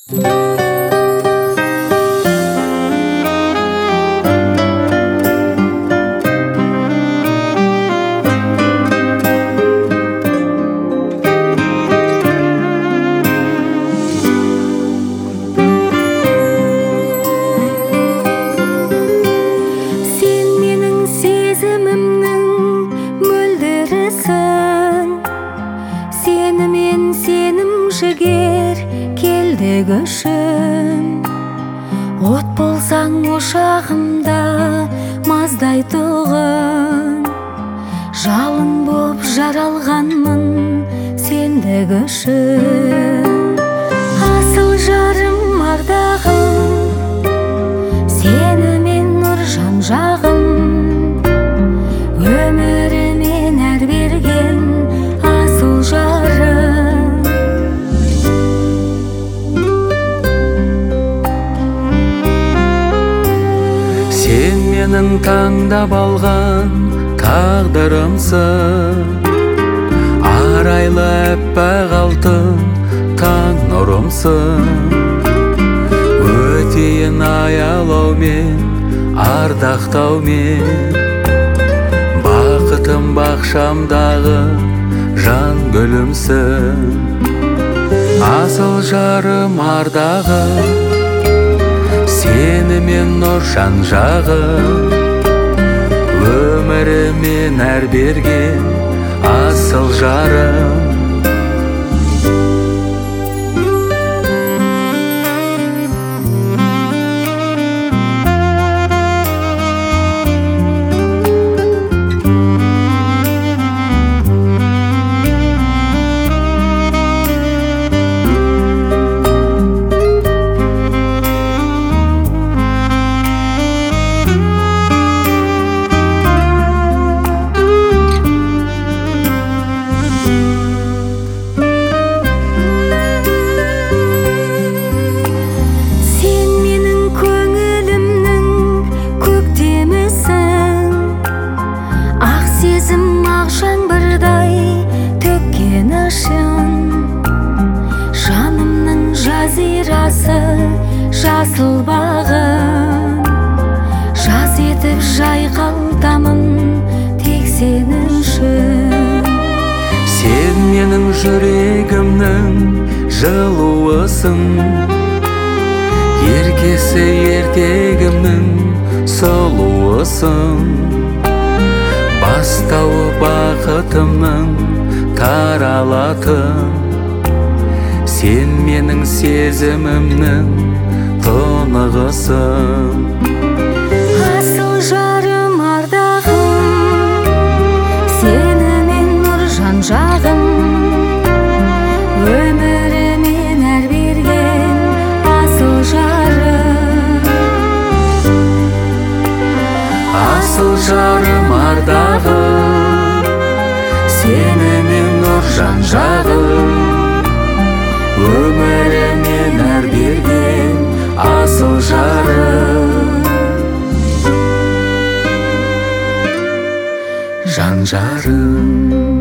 жігер келдігішім, от болсаң ошағымда маздайтұғын, жалын боп жаралғанмын сендігішім. Асыл жарым ардағым, сені мен нұр жан-жағым, өмірімен әр берген асыл жарым. Сен менің таңдап алған тағдырымсың, арайлы әппақ алтын таң нұрымсың. Өтейін аялаумен, ардақтаумен, бақытым бақшамдағы жан гүлімсің. Асыл жарым ардағым, сені мен нұр жан-жағым, өмірімен әр берген асыл жарым. Жанымның жазирасы жасыл бағын, жаз етіп жайқалтамын тек сен үшін. Сен менің жүрегімнің жылуысың, еркесі ертегімнің сұлуысың. Бастауы бақытымның таралатын, сен менің сезімімнің тұнығысың. Асыл жарым ардағым, сені мен нұр жан-жағым, өмірімен әр берген асыл жарым. Асыл жарым ардағым, сені мен нұр жан-жағым, өмірімен әр берген асыл жарым. Жан-жарым.